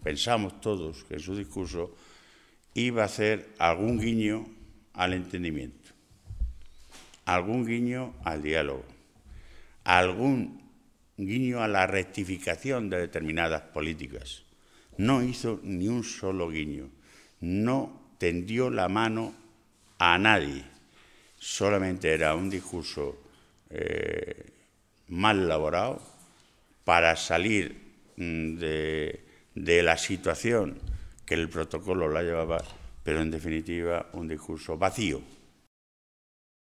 pensamos todos que en su discurso iba a hacer algún guiño al entendimiento, algún guiño al diálogo, algún guiño a la rectificación de determinadas políticas. No hizo ni un solo guiño, no tendió la mano a nadie, solamente era un discurso mal elaborado para salir de la situación que el protocolo la llevaba, pero en definitiva un discurso vacío.